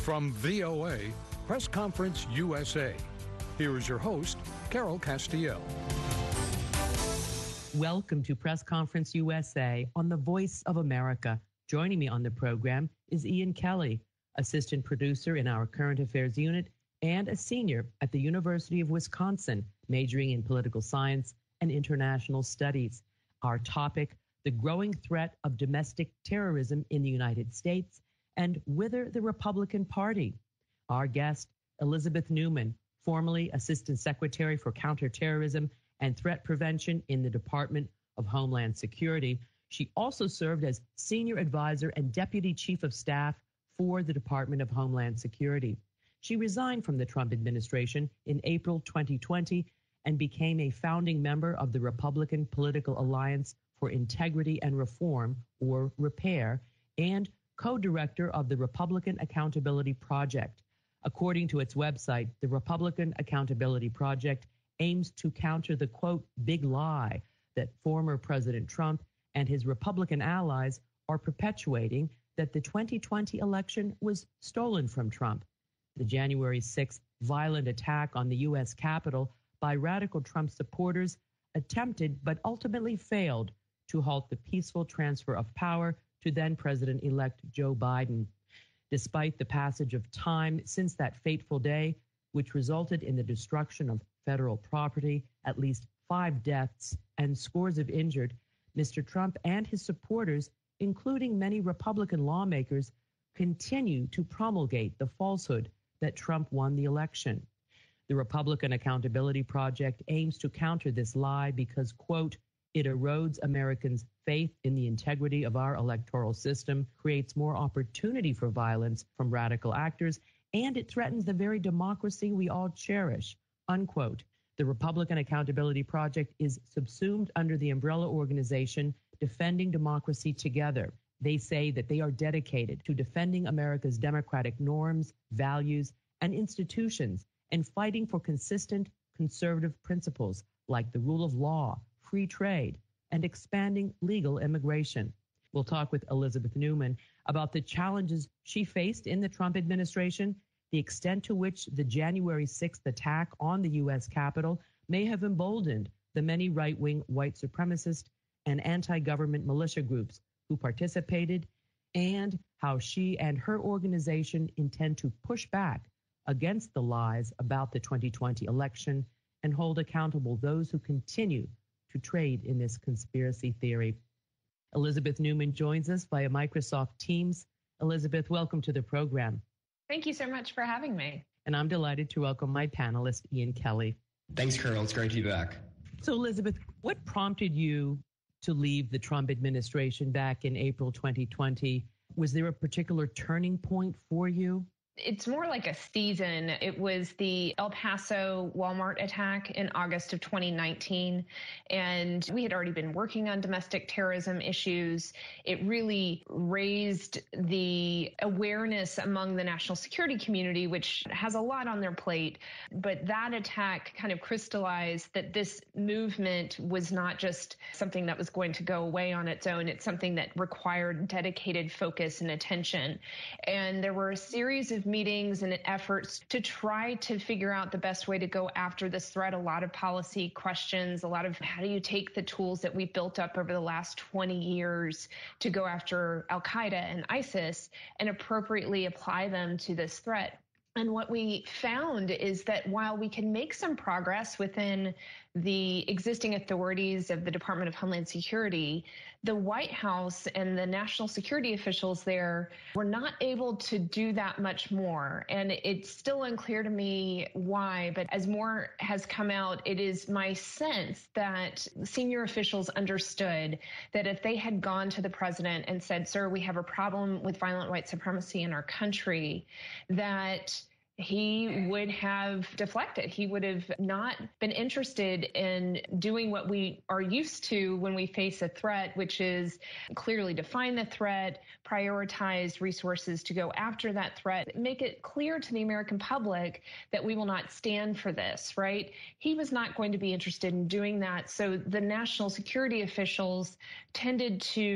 From VOA, Press Conference USA, here is your host, Carol Castiel. Welcome to Press Conference USA on the Voice of America. Joining me on the program is Ian Kelly, assistant producer in our current affairs unit and a senior at the University of Wisconsin, majoring in political science and international studies. Our topic, the growing threat of domestic terrorism in the United States and wither the Republican Party. Our guest, Elizabeth Neumann, formerly Assistant Secretary for Counterterrorism and Threat Prevention in the Department of Homeland Security. She also served as Senior Advisor and Deputy Chief of Staff for the Department of Homeland Security. She resigned from the Trump administration in April 2020 and became a founding member of the Republican Political Alliance for Integrity and Reform, or REPAIR, and co-director of the Republican Accountability Project. According to its website, the Republican Accountability Project aims to counter the, quote, big lie that former President Trump and his Republican allies are perpetuating, that the 2020 election was stolen from Trump. The January 6th violent attack on the U.S. Capitol by radical Trump supporters attempted but ultimately failed to halt the peaceful transfer of power to then-President-elect Joe Biden. Despite the passage of time since that fateful day, which resulted in the destruction of federal property, at least 5 deaths, and scores of injured, Mr. Trump and his supporters, including many Republican lawmakers, continue to promulgate the falsehood that Trump won the election. The Republican Accountability Project aims to counter this lie because, quote, it erodes Americans' faith in the integrity of our electoral system, creates more opportunity for violence from radical actors, and it threatens the very democracy we all cherish, unquote. The Republican Accountability Project is subsumed under the umbrella organization Defending Democracy Together. They say that they are dedicated to defending America's democratic norms, values, and institutions, and fighting for consistent conservative principles like the rule of law, free trade, and expanding legal immigration. We'll talk with Elizabeth Neumann about the challenges she faced in the Trump administration, the extent to which the January 6th attack on the U.S. Capitol may have emboldened the many right-wing white supremacist and anti-government militia groups who participated, and how she and her organization intend to push back against the lies about the 2020 election and hold accountable those who continue to trade in this conspiracy theory. Elizabeth Neumann joins us via Microsoft Teams. Elizabeth, welcome to the program. Thank you so much for having me. And I'm delighted to welcome my panelist, Ian Kelly. Thanks, Carol. It's great to be back. So, Elizabeth, what prompted you to leave the Trump administration back in April 2020? Was there a particular turning point for you? It's more like a season. It was the El Paso Walmart attack in August of 2019, and we had already been working on domestic terrorism issues. It really raised the awareness among the national security community, which has a lot on their plate. But that attack kind of crystallized that this movement was not just something that was going to go away on its own. It's something that required dedicated focus and attention. And there were a series of meetings and efforts to try to figure out the best way to go after this threat. A lot of policy questions, a lot of how do you take the tools that we've built up over the last 20 years to go after Al-Qaeda and ISIS and appropriately apply them to this threat. And what we found is that while we can make some progress within the existing authorities of the Department of Homeland Security, the White House and the national security officials there were not able to do that much more. And it's still unclear to me why, but as more has come out, it is my sense that senior officials understood that if they had gone to the president and said, sir, we have a problem with violent white supremacy in our country, that he would have deflected. He would have not been interested in doing what we are used to when we face a threat, which is clearly define the threat, prioritize resources to go after that threat, make it clear to the American public that we will not stand for this, right? He was not going to be interested in doing that. So the national security officials tended to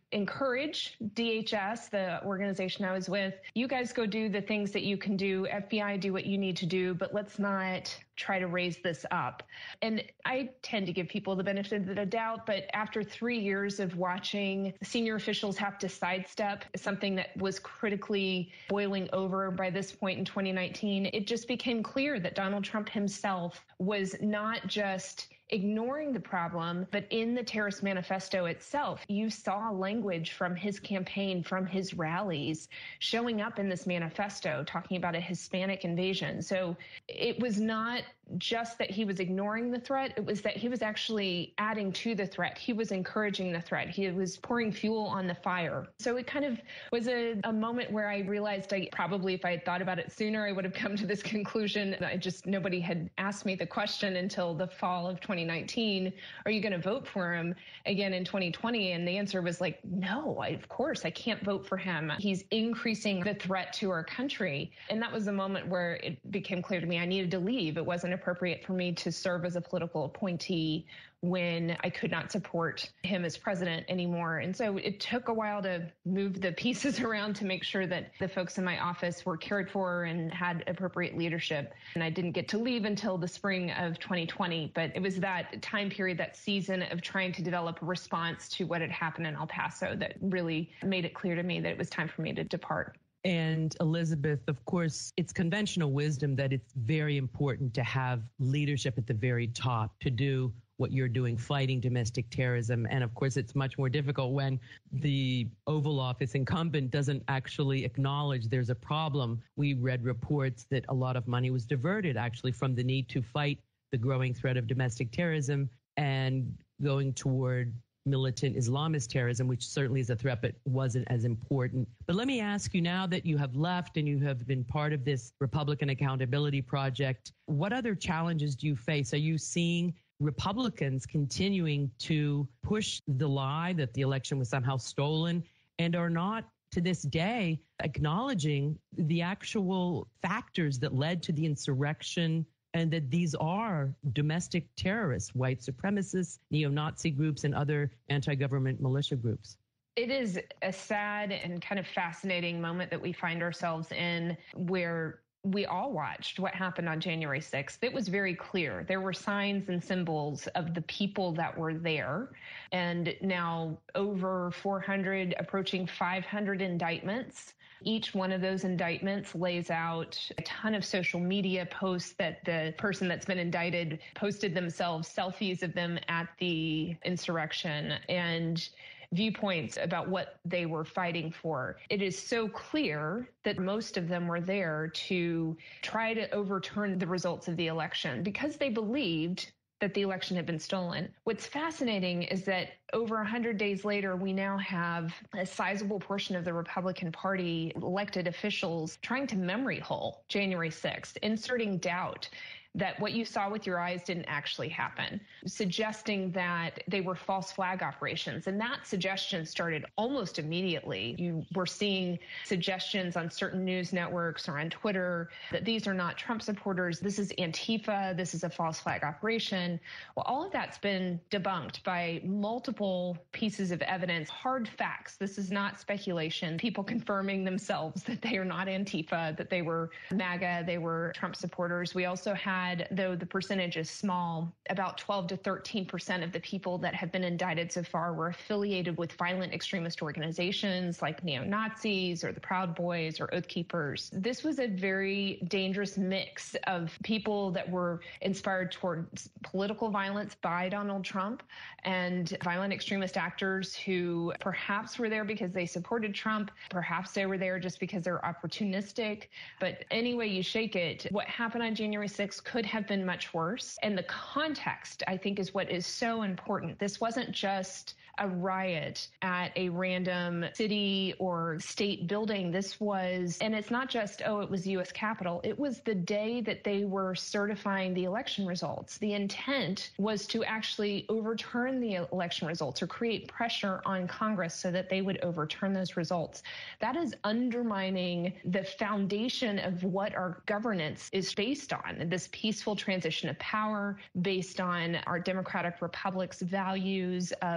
encourage DHS, the organization I was with, you guys go do the things that you can do, FBI, do what you need to do, but let's not try to raise this up. And I tend to give people the benefit of the doubt, but after 3 years of watching senior officials have to sidestep something that was critically boiling over by this point in 2019, it just became clear that Donald Trump himself was not just ignoring the problem, but in the terrorist manifesto itself, you saw language from his campaign, from his rallies, showing up in this manifesto, talking about a Hispanic invasion. So it was not just that he was ignoring the threat, it was that he was actually adding to the threat. He was encouraging the threat. He was pouring fuel on the fire. So it kind of was a moment where I realized probably if I had thought about it sooner, I would have come to this conclusion. Nobody had asked me the question until the fall of 2019, are you going to vote for him again in 2020? And the answer was like, no, of course I can't vote for him. He's increasing the threat to our country. And that was the moment where it became clear to me I needed to leave. It wasn't appropriate for me to serve as a political appointee when I could not support him as president anymore. And so it took a while to move the pieces around to make sure that the folks in my office were cared for and had appropriate leadership. And I didn't get to leave until the spring of 2020. But it was that time period, that season of trying to develop a response to what had happened in El Paso that really made it clear to me that it was time for me to depart. And Elizabeth, of course, it's conventional wisdom that it's very important to have leadership at the very top to do what you're doing, fighting domestic terrorism. And of course, it's much more difficult when the Oval Office incumbent doesn't actually acknowledge there's a problem. We read reports that a lot of money was diverted actually from the need to fight the growing threat of domestic terrorism and going toward militant Islamist terrorism, which certainly is a threat, but wasn't as important. But let me ask you, now that you have left and you have been part of this Republican Accountability Project, what other challenges do you face? Are you seeing Republicans continuing to push the lie that the election was somehow stolen and are not, to this day, acknowledging the actual factors that led to the insurrection, and that these are domestic terrorists, white supremacists, neo-Nazi groups, and other anti-government militia groups? It is a sad and kind of fascinating moment that we find ourselves in, where we all watched what happened on January 6th. It was very clear. There were signs and symbols of the people that were there. And now over 400, approaching 500 indictments. Each one of those indictments lays out a ton of social media posts that the person that's been indicted posted themselves, selfies of them at the insurrection, and viewpoints about what they were fighting for. It is so clear that most of them were there to try to overturn the results of the election because they believed that the election had been stolen. What's fascinating is that over 100 days later, we now have a sizable portion of the Republican Party elected officials trying to memory hole January 6th, inserting doubt that what you saw with your eyes didn't actually happen, suggesting that they were false flag operations. And that suggestion started almost immediately. You were seeing suggestions on certain news networks or on Twitter that these are not Trump supporters. This is Antifa. This is a false flag operation. Well, all of that's been debunked by multiple pieces of evidence, hard facts. This is not speculation. People confirming themselves that they are not Antifa, that they were MAGA, they were Trump supporters. We also had, though the percentage is small, about 12 to 13% of the people that have been indicted so far were affiliated with violent extremist organizations like neo-Nazis or the Proud Boys or Oath Keepers. This was a very dangerous mix of people that were inspired towards political violence by Donald Trump and violent extremist actors who perhaps were there because they supported Trump, perhaps they were there just because they're opportunistic. But any way you shake it, what happened on January 6th could have been much worse. And the context, I think, is what is so important. This wasn't just a riot at a random city or state building. This was, and it's not just, it was U.S. Capitol. It was the day that they were certifying the election results. The intent was to actually overturn the election results or create pressure on Congress so that they would overturn those results. That is undermining the foundation of what our governance is based on, this peaceful transition of power based on our democratic republic's values of you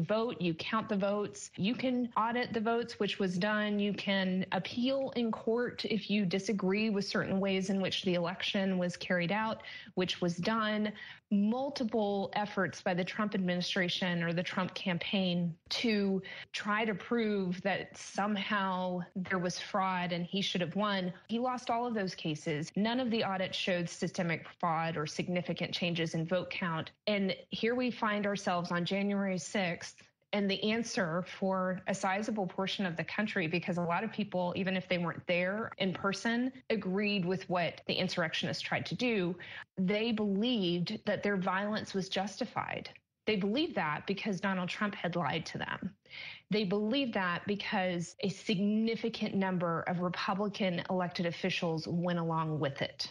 You vote, you count the votes, you can audit the votes, which was done. You can appeal in court if you disagree with certain ways in which the election was carried out, which was done. Multiple efforts by the Trump administration or the Trump campaign to try to prove that somehow there was fraud and he should have won. He lost all of those cases. None of the audits showed systemic fraud or significant changes in vote count. And here we find ourselves on January 6th. And the answer for a sizable portion of the country, because a lot of people, even if they weren't there in person, agreed with what the insurrectionists tried to do. They believed that their violence was justified. They believed that because Donald Trump had lied to them. They believed that because a significant number of Republican elected officials went along with it.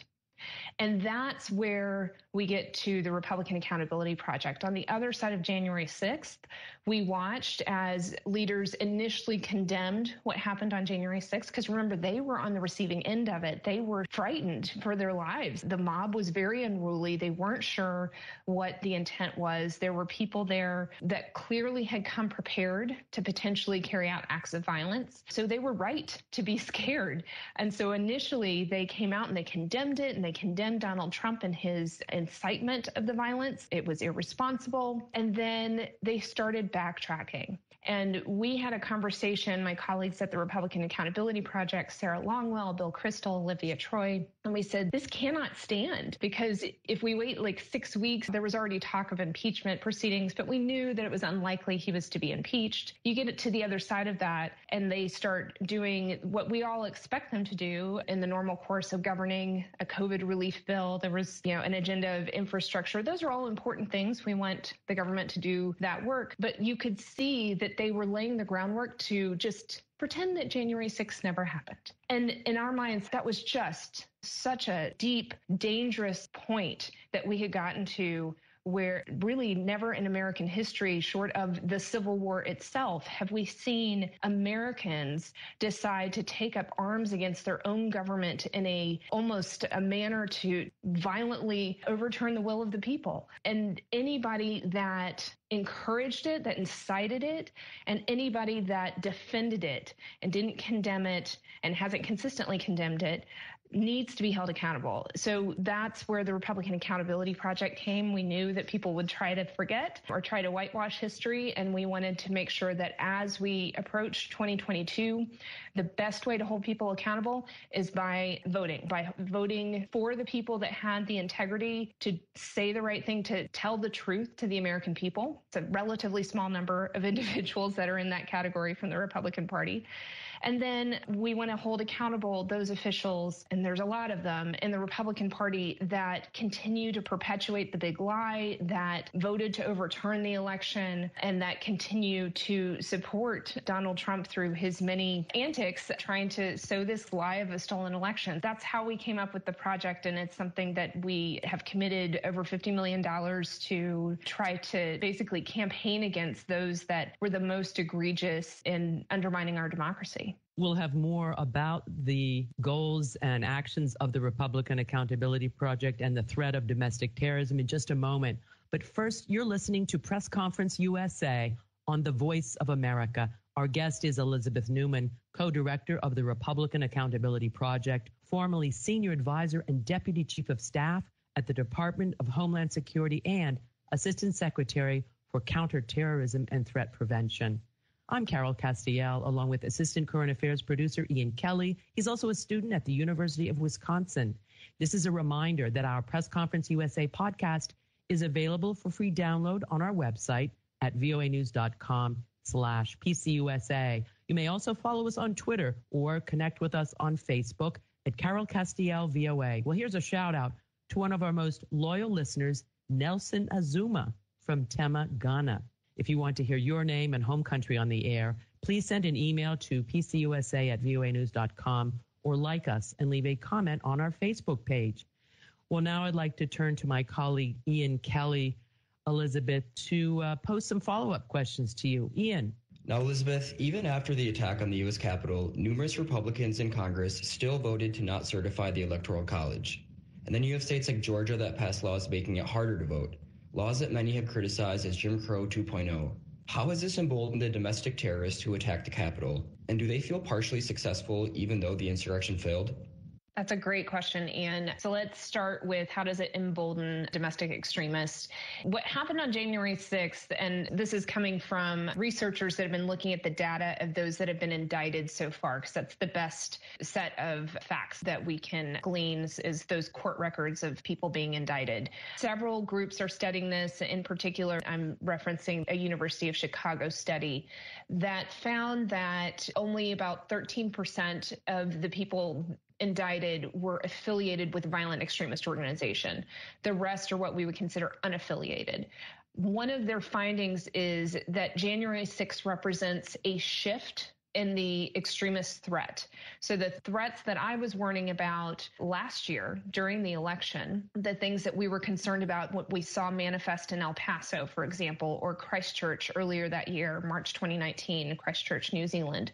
And that's where we get to the Republican Accountability Project. On the other side of January 6th, we watched as leaders initially condemned what happened on January 6th, because remember, they were on the receiving end of it. They were frightened for their lives. The mob was very unruly. They weren't sure what the intent was. There were people there that clearly had come prepared to potentially carry out acts of violence. So they were right to be scared. And so initially they came out and they condemned it, and they condemned Donald Trump and his incitement of the violence. It was irresponsible. And then they started backtracking. And we had a conversation, my colleagues at the Republican Accountability Project, Sarah Longwell, Bill Kristol, Olivia Troy, and we said, this cannot stand, because if we wait like 6 weeks, there was already talk of impeachment proceedings, but we knew that it was unlikely he was to be impeached. You get it to the other side of that, and they start doing what we all expect them to do in the normal course of governing a COVID relief bill. There was, an agenda of infrastructure. Those are all important things. We want the government to do that work, but you could see that they were laying the groundwork to just pretend that January 6th never happened. And in our minds, that was just such a deep, dangerous point that we had gotten to, where really never in American history, short of the Civil War itself, have we seen Americans decide to take up arms against their own government in almost a manner to violently overturn the will of the people. And anybody that encouraged it, that incited it, and anybody that defended it and didn't condemn it and hasn't consistently condemned it needs to be held accountable. So that's where the Republican Accountability Project came. We knew that people would try to forget or try to whitewash history, and we wanted to make sure that as we approach 2022, the best way to hold people accountable is by voting for the people that had the integrity to say the right thing, to tell the truth to the American people. It's a relatively small number of individuals that are in that category from the Republican Party. And then we want to hold accountable those officials, and there's a lot of them in the Republican Party that continue to perpetuate the big lie, that voted to overturn the election, and that continue to support Donald Trump through his many antics trying to sow this lie of a stolen election. That's how we came up with the project, and it's something that we have committed over $50 million to try to basically campaign against those that were the most egregious in undermining our democracy. We'll have more about the goals and actions of the Republican Accountability Project and the threat of domestic terrorism in just a moment. But first, you're listening to Press Conference USA on the Voice of America. Our guest is Elizabeth Neumann, co-director of the Republican Accountability Project, formerly senior advisor and deputy chief of staff at the Department of Homeland Security and assistant secretary for counterterrorism and threat prevention. I'm Carol Castiel, along with assistant current affairs producer Ian Kelly. He's also a student at the University of Wisconsin. This is a reminder that our Press Conference USA podcast is available for free download on our website at voanews.com/PCUSA. You may also follow us on Twitter or connect with us on Facebook at Carol Castiel VOA. Well, here's a shout out to one of our most loyal listeners, Nelson Azuma from Tema, Ghana. If you want to hear your name and home country on the air, please send an email to pcusa@voanews.com or like us and leave a comment on our Facebook page. Well, now I'd like to turn to my colleague, Ian Kelly, Elizabeth, to pose some follow-up questions to you. Ian. Now, Elizabeth, even after the attack on the U.S. Capitol, numerous Republicans in Congress still voted to not certify the Electoral College. And then you have states like Georgia that passed laws making it harder to vote. Laws that many have criticized as Jim Crow 2.0. How has this emboldened the domestic terrorists who attacked the Capitol? And do they feel partially successful even though the insurrection failed? That's a great question, Ian. So let's start with how does it embolden domestic extremists? What happened on January 6th, and this is coming from researchers that have been looking at the data of those that have been indicted so far, because that's the best set of facts that we can glean is those court records of people being indicted. Several groups are studying this. In particular, I'm referencing a University of Chicago study that found that only about 13% of the people indicted were affiliated with a violent extremist organization. The rest are what we would consider unaffiliated. One of their findings is that January 6th represents a shift in the extremist threat. So the threats that I was warning about last year during the election, the things that we were concerned about, what we saw manifest in El Paso, for example, or Christchurch earlier that year, March 2019, Christchurch, New Zealand,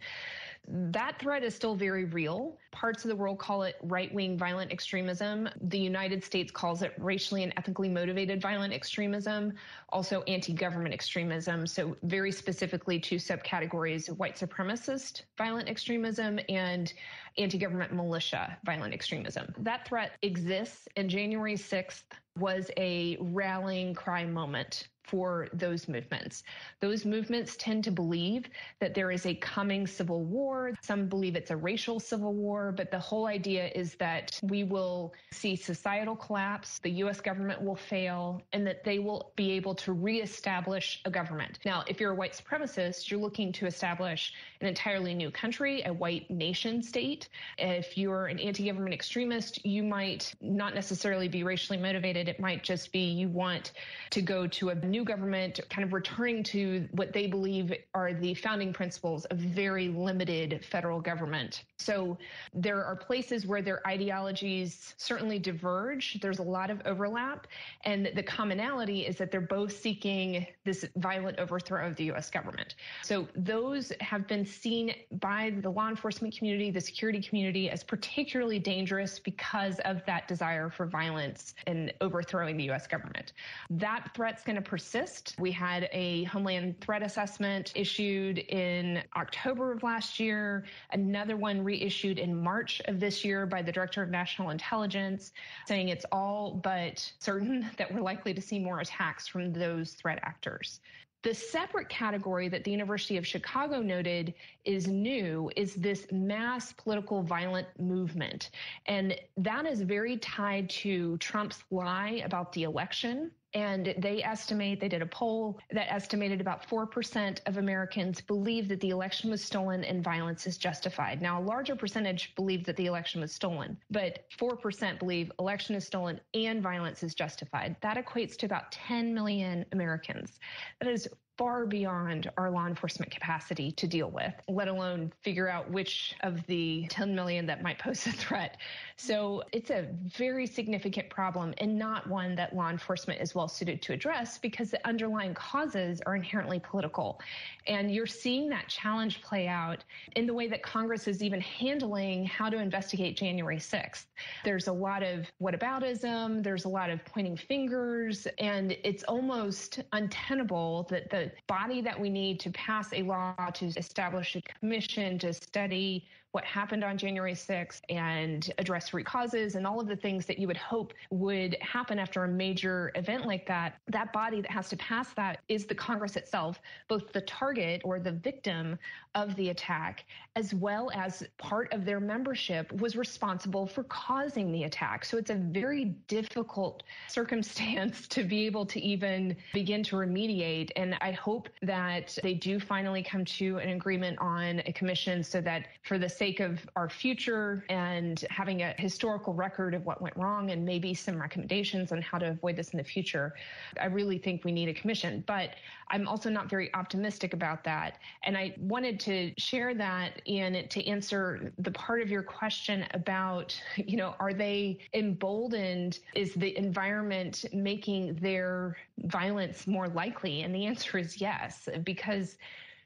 that threat is still very real. Parts of the world call it right-wing violent extremism. The United States calls it racially and ethnically motivated violent extremism, also anti-government extremism. So very specifically two subcategories, white supremacist violent extremism and anti-government militia violent extremism. That threat exists, and January 6th was a rallying cry moment for those movements. Those movements tend to believe that there is a coming civil war. Some believe it's a racial civil war, but the whole idea is that we will see societal collapse, the U.S. government will fail, and that they will be able to reestablish a government. Now, if you're a white supremacist, you're looking to establish an entirely new country, a white nation state. If you're an anti-government extremist, you might not necessarily be racially motivated. It might just be you want to go to a new government, kind of returning to what they believe are the founding principles of very limited federal government. So there are places where their ideologies certainly diverge. There's a lot of overlap. And the commonality is that they're both seeking this violent overthrow of the U.S. government. So those have been seen by the law enforcement community, the security community, as particularly dangerous because of that desire for violence and overthrowing the U.S. government. That threat's going to persist. We had a Homeland Threat Assessment issued in October of last year, another one reissued in March of this year by the Director of National Intelligence, saying it's all but certain that we're likely to see more attacks from those threat actors. The separate category that the University of Chicago noted is new is this mass political violent movement. And that is very tied to Trump's lie about the election. And they did a poll that estimated about 4% of Americans believe that the election was stolen and violence is justified. Now, a larger percentage believe that the election was stolen, but 4% believe election is stolen and violence is justified. That equates to about 10 million Americans. That is far beyond our law enforcement capacity to deal with, let alone figure out which of the 10 million that might pose a threat. So it's a very significant problem and not one that law enforcement is well suited to address because the underlying causes are inherently political. And you're seeing that challenge play out in the way that Congress is even handling how to investigate January 6th. There's a lot of whataboutism, there's a lot of pointing fingers, and it's almost untenable that the body that we need to pass a law to establish a commission to study what happened on January 6th and address root causes and all of the things that you would hope would happen after a major event like that, that body that has to pass that is the Congress itself, both the target or the victim of the attack, as well as part of their membership was responsible for causing the attack. So it's a very difficult circumstance to be able to even begin to remediate. And I hope that they do finally come to an agreement on a commission so that for the sake of our future and having a historical record of what went wrong and maybe some recommendations on how to avoid this in the future, I really think we need a commission. But I'm also not very optimistic about that. And I wanted to share that to answer the part of your question about, are they emboldened? Is the environment making their violence more likely? And the answer is yes, because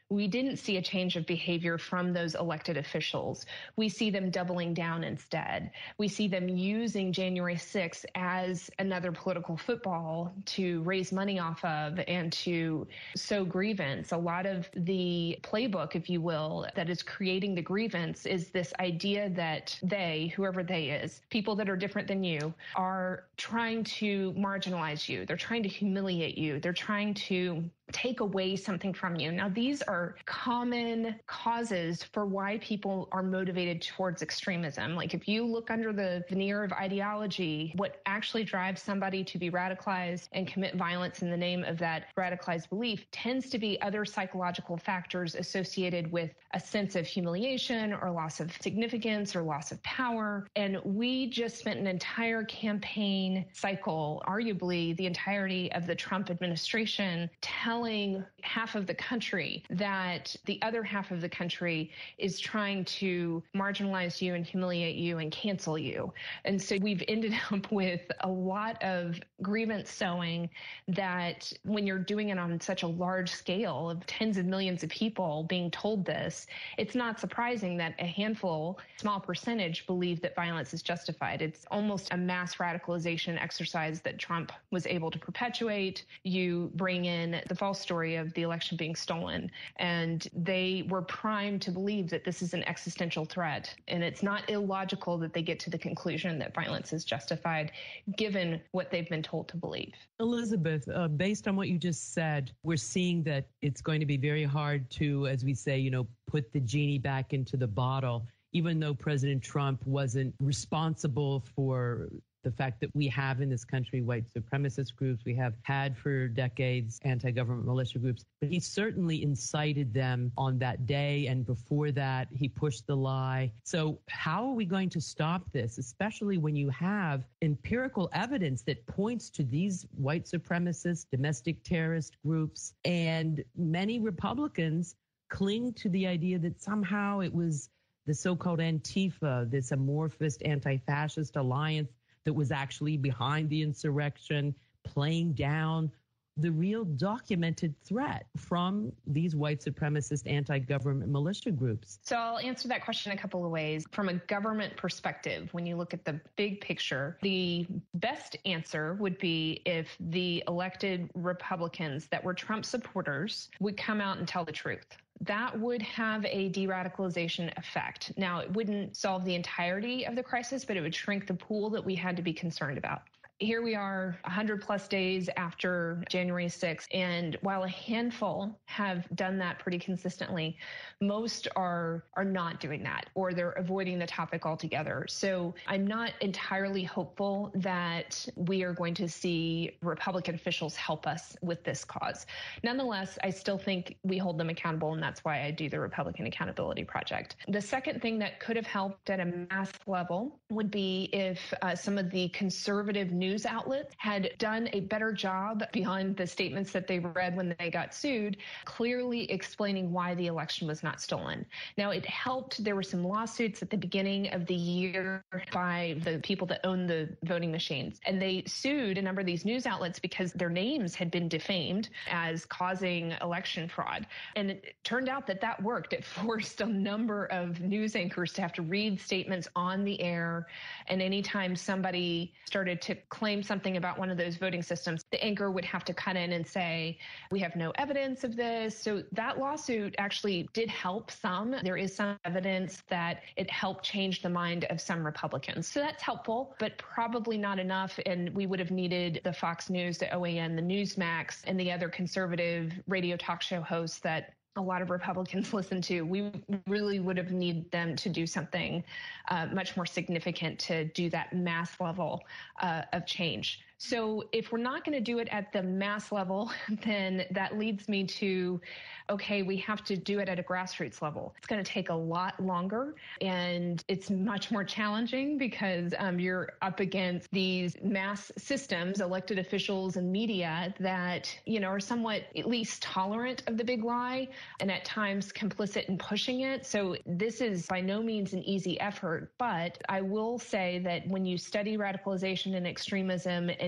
we didn't see a change of behavior from those elected officials. We see them doubling down instead. We see them using January 6th as another political football to raise money off of and to sow grievance. A lot of the playbook, if you will, that is creating the grievance is this idea that they, whoever they is, people that are different than you, are trying to marginalize you. They're trying to humiliate you. They're trying to take away something from you. Now, these are common causes for why people are motivated towards extremism. Like if you look under the veneer of ideology, what actually drives somebody to be radicalized and commit violence in the name of that radicalized belief tends to be other psychological factors associated with a sense of humiliation or loss of significance or loss of power. And we just spent an entire campaign cycle, arguably the entirety of the Trump administration, telling half of the country that the other half of the country is trying to marginalize you and humiliate you and cancel you. And so we've ended up with a lot of grievance sowing that when you're doing it on such a large scale of tens of millions of people being told this, it's not surprising that a handful, small percentage, believe that violence is justified. It's almost a mass radicalization exercise that Trump was able to perpetuate. You bring in the false story of the election being stolen, and they were primed to believe that this is an existential threat. And it's not illogical that they get to the conclusion that violence is justified, given what they've been told to believe. Elizabeth, based on what you just said, we're seeing that it's going to be very hard to, as we say, put the genie back into the bottle, even though President Trump wasn't responsible for the fact that we have in this country white supremacist groups. We have had for decades anti-government militia groups, but he certainly incited them on that day. And before that, he pushed the lie. So how are we going to stop this, especially when you have empirical evidence that points to these white supremacist, domestic terrorist groups, and many Republicans cling to the idea that somehow it was the so-called Antifa, this amorphous anti-fascist alliance that was actually behind the insurrection, playing down the real documented threat from these white supremacist anti-government militia groups? So I'll answer that question a couple of ways. From a government perspective, when you look at the big picture, the best answer would be if the elected Republicans that were Trump supporters would come out and tell the truth. That would have a de-radicalization effect. Now, it wouldn't solve the entirety of the crisis, but it would shrink the pool that we had to be concerned about. Here we are 100 plus days after January 6th. And while a handful have done that pretty consistently, most are not doing that, or they're avoiding the topic altogether. So I'm not entirely hopeful that we are going to see Republican officials help us with this cause. Nonetheless, I still think we hold them accountable, and that's why I do the Republican Accountability Project. The second thing that could have helped at a mass level would be if some of the conservative news outlets had done a better job beyond the statements that they read when they got sued, clearly explaining why the election was not stolen. Now, it helped. There were some lawsuits at the beginning of the year by the people that own the voting machines, and they sued a number of these news outlets because their names had been defamed as causing election fraud. And it turned out that that worked. It forced a number of news anchors to have to read statements on the air. And anytime somebody started to claim something about one of those voting systems, the anchor would have to cut in and say, we have no evidence of this. So that lawsuit actually did help some. There is some evidence that it helped change the mind of some Republicans. So that's helpful, but probably not enough. And we would have needed the Fox News, the OAN, the Newsmax, and the other conservative radio talk show hosts that a lot of Republicans listen to. We really would have needed them to do something much more significant to do that mass level of change. So if we're not going to do it at the mass level, then that leads me to, okay, we have to do it at a grassroots level. It's going to take a lot longer, and it's much more challenging because you're up against these mass systems, elected officials and media that, are somewhat at least tolerant of the big lie and at times complicit in pushing it. So this is by no means an easy effort, but I will say that when you study radicalization and extremism and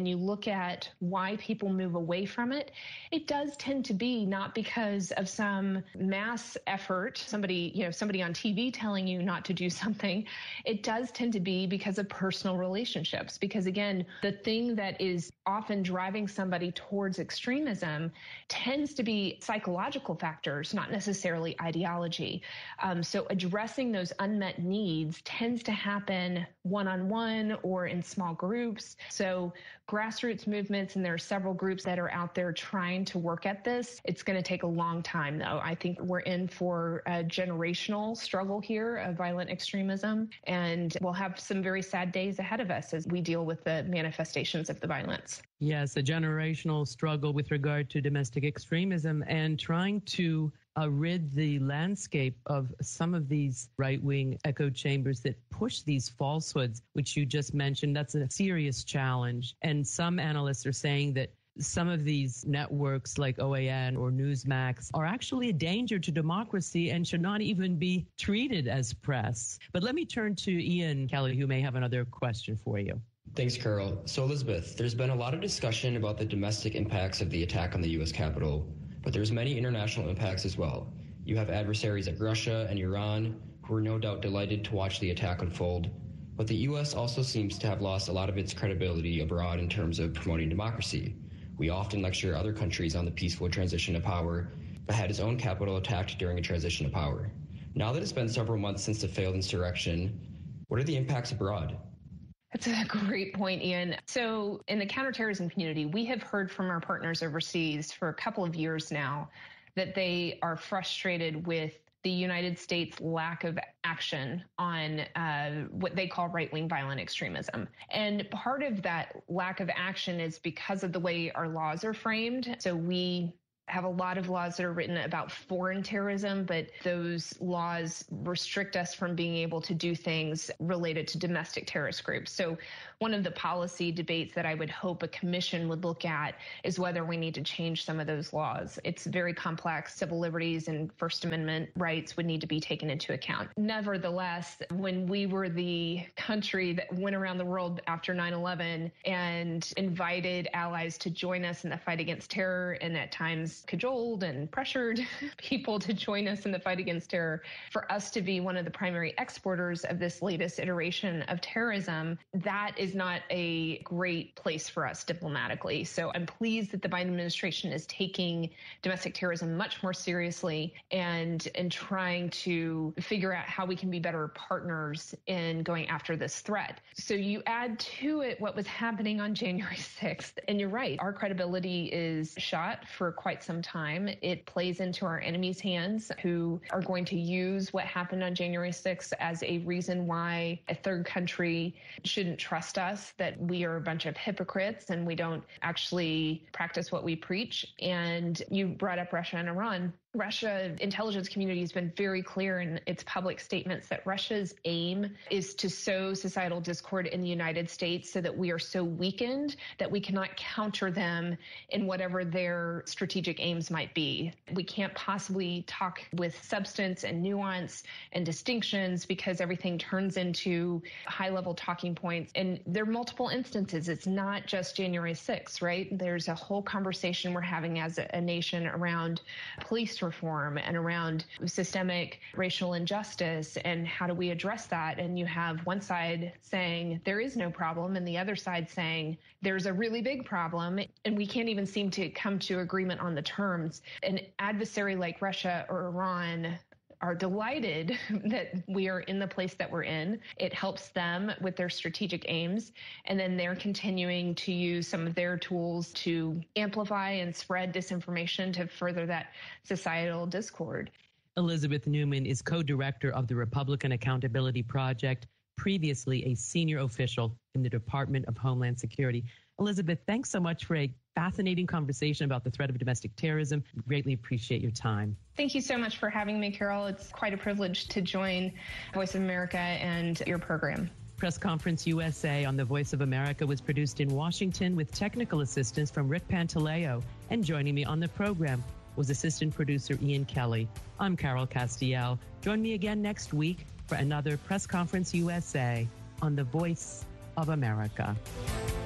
and you look at why people move away from it, it does tend to be not because of some mass effort, somebody on TV telling you not to do something. It does tend to be because of personal relationships. Because again, the thing that is often driving somebody towards extremism tends to be psychological factors, not necessarily ideology. So addressing those unmet needs tends to happen one-on-one or in small groups. So grassroots movements, and there are several groups that are out there trying to work at this. It's going to take a long time, though. I think we're in for a generational struggle here of violent extremism, and we'll have some very sad days ahead of us as we deal with the manifestations of the violence. Yes, a generational struggle with regard to domestic extremism and trying to rid the landscape of some of these right-wing echo chambers that push these falsehoods, which you just mentioned. That's a serious challenge. And some analysts are saying that some of these networks like OAN or Newsmax are actually a danger to democracy and should not even be treated as press. But let me turn to Ian Kelly, who may have another question for you. Thanks, Carol. So, Elizabeth, there's been a lot of discussion about the domestic impacts of the attack on the U.S. Capitol, but there's many international impacts as well. You have adversaries like Russia and Iran, who are no doubt delighted to watch the attack unfold, but the U.S. also seems to have lost a lot of its credibility abroad in terms of promoting democracy. We often lecture other countries on the peaceful transition of power, but had its own capital attacked during a transition of power. Now that it's been several months since the failed insurrection, what are the impacts abroad? That's a great point, Ian. So in the counterterrorism community, we have heard from our partners overseas for a couple of years now that they are frustrated with the United States' lack of action on what they call right-wing violent extremism. And part of that lack of action is because of the way our laws are framed. So we have a lot of laws that are written about foreign terrorism, but those laws restrict us from being able to do things related to domestic terrorist groups. So one of the policy debates that I would hope a commission would look at is whether we need to change some of those laws. It's very complex. Civil liberties and First Amendment rights would need to be taken into account. Nevertheless, when we were the country that went around the world after 9/11 and invited allies to join us in the fight against terror, and at times cajoled and pressured people to join us in the fight against terror, for us to be one of the primary exporters of this latest iteration of terrorism, that is not a great place for us diplomatically. So I'm pleased that the Biden administration is taking domestic terrorism much more seriously and trying to figure out how we can be better partners in going after this threat. So you add to it what was happening on January 6th, and you're right, our credibility is shot for quite some time. It plays into our enemies' hands, who are going to use what happened on January 6th as a reason why a third country shouldn't trust us, that we are a bunch of hypocrites and we don't actually practice what we preach. And you brought up Russia and Iran. Russia intelligence community has been very clear in its public statements that Russia's aim is to sow societal discord in the United States so that we are so weakened that we cannot counter them in whatever their strategic aims might be. We can't possibly talk with substance and nuance and distinctions because everything turns into high-level talking points. And there are multiple instances. It's not just January 6th, right? There's a whole conversation we're having as a nation around police reform and around systemic racial injustice and how do we address that. And you have one side saying there is no problem and the other side saying there's a really big problem, and we can't even seem to come to agreement on the terms. An adversary like Russia or Iran are delighted that we are in the place that we're in. It helps them with their strategic aims. And then they're continuing to use some of their tools to amplify and spread disinformation to further that societal discord. Elizabeth Neumann is co-director of the Republican Accountability Project, previously a senior official in the Department of Homeland Security. Elizabeth, thanks so much for a fascinating conversation about the threat of domestic terrorism. We greatly appreciate your time. Thank you so much for having me, Carol. It's quite a privilege to join Voice of America and your program. Press Conference USA on the Voice of America was produced in Washington with technical assistance from Rick Pantaleo. And joining me on the program was assistant producer Ian Kelly. I'm Carol Castiel. Join me again next week for another Press Conference USA on the Voice of America.